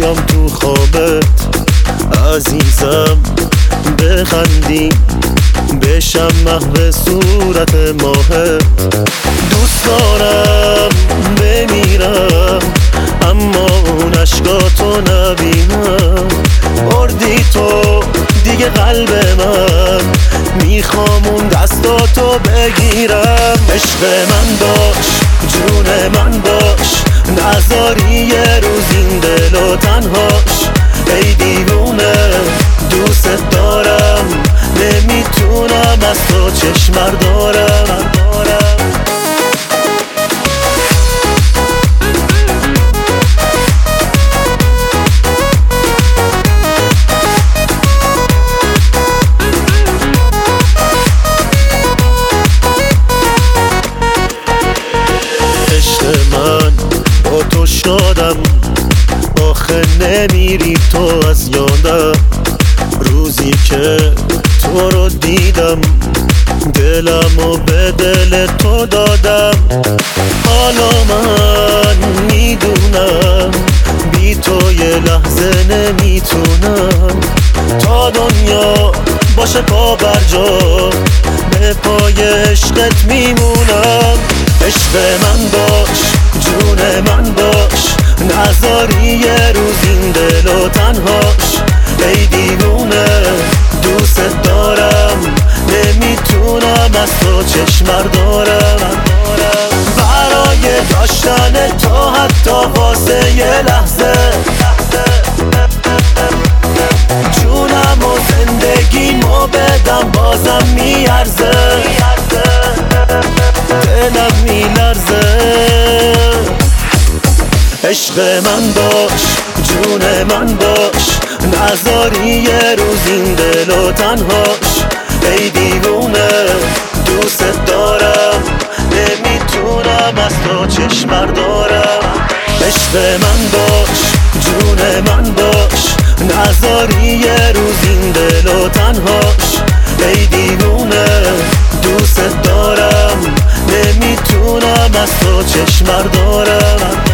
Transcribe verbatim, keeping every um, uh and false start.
بیام تو خوابت عزیزم، بخندی بشم محو صورت ماهت. دوست دارم بمیرم اما اون عشقاتو نبینم. بردی تو دیگه قلب من، میخوام اون دستاتو بگیرم. عشق من باش، جون من باش، نذاری یه روز این دل و تنهاش. ای دیوونه دوست دارم، نمیتونم از تو چشم بردارم. عشق من با تو شادم، آخه نمیری تو از یادم. روزی که تو رو دیدم دلمو به دل تو دادم. حالا من میدونم بی تو یه لحظه نمیتونم. تا دنیا باشه پا بر جا، به پای عشقت میمونم. عشق من باش، جون من باش، نذاری یه روز این دل و تنهاش. ای دیوونه دوست دارم، نمیتونم از تو چشم بردارم. برای داشتن تو حتی واسه یه لحظه، جونم و زندگیمو بدم بازم میارزه. دلم میلرزه. عشق من باش، جون من باش، نذاری یه روز این دل و تنهاش. ای دیوونه دوست دارم، نمیتونم از تو چشم بردارم. عشق من باش، جون من باش، نذاری یه روز این دل و تنهاش. ای دیوونه دوست دارم، نمیتونم از تو چشم بردارم.